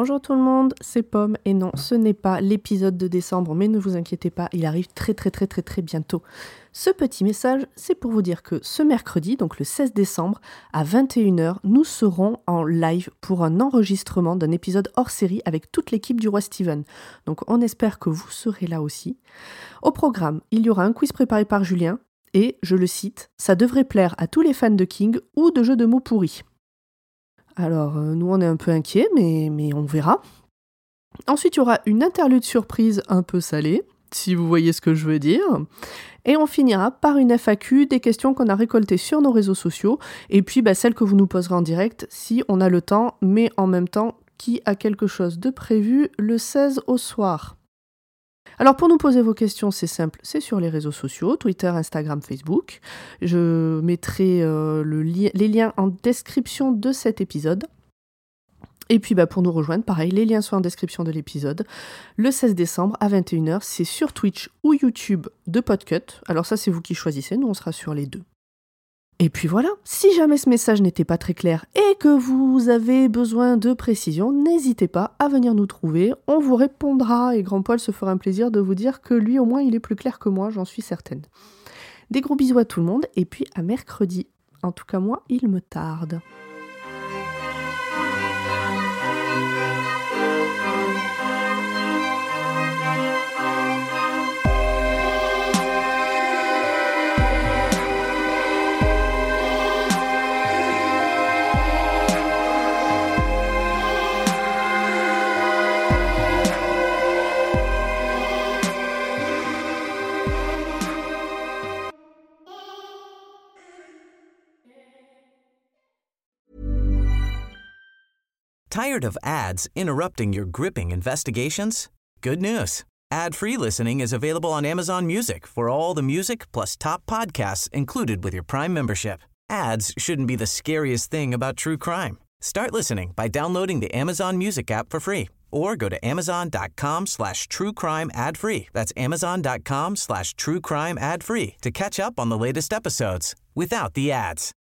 Bonjour tout le monde, c'est Pomme et non, ce n'est pas l'épisode de décembre, mais ne vous inquiétez pas, il arrive très bientôt. Ce petit message, c'est pour vous dire que ce mercredi, donc le 16 décembre, à 21h, nous serons en live pour un enregistrement d'un épisode hors série avec toute l'équipe du Roi Steven. Donc on espère que vous serez là aussi. Au programme, il y aura un quiz préparé par Julien et, je le cite, « Ça devrait plaire à tous les fans de King ou de jeux de mots pourris ». Alors, nous, on est un peu inquiets, mais on verra. Ensuite, il y aura une interlude surprise un peu salée, si vous voyez ce que je veux dire. Et on finira par une FAQ, des questions qu'on a récoltées sur nos réseaux sociaux, et puis celles que vous nous poserez en direct, si on a le temps, mais en même temps, qui a quelque chose de prévu le 16 au soir. Alors pour nous poser vos questions, c'est simple, c'est sur les réseaux sociaux, Twitter, Instagram, Facebook. Je mettrai les liens en description de cet épisode. Et puis pour nous rejoindre, pareil, les liens sont en description de l'épisode. Le 16 décembre à 21h, c'est sur Twitch ou YouTube de Podcut. Alors ça, c'est vous qui choisissez, nous on sera sur les deux. Et puis voilà, si jamais ce message n'était pas très clair et que vous avez besoin de précision, n'hésitez pas à venir nous trouver, on vous répondra et Grand Paul se fera un plaisir de vous dire que lui au moins il est plus clair que moi, j'en suis certaine. Des gros bisous à tout le monde et puis à mercredi. En tout cas moi, il me tarde. Tired of ads interrupting your gripping investigations? Good news. Ad-free listening is available on Amazon Music for all the music plus top podcasts included with your Prime membership. Ads shouldn't be the scariest thing about true crime. Start listening by downloading the Amazon Music app for free or go to amazon.com/truecrime ad-free. That's amazon.com/truecrime ad-free to catch up on the latest episodes without the ads.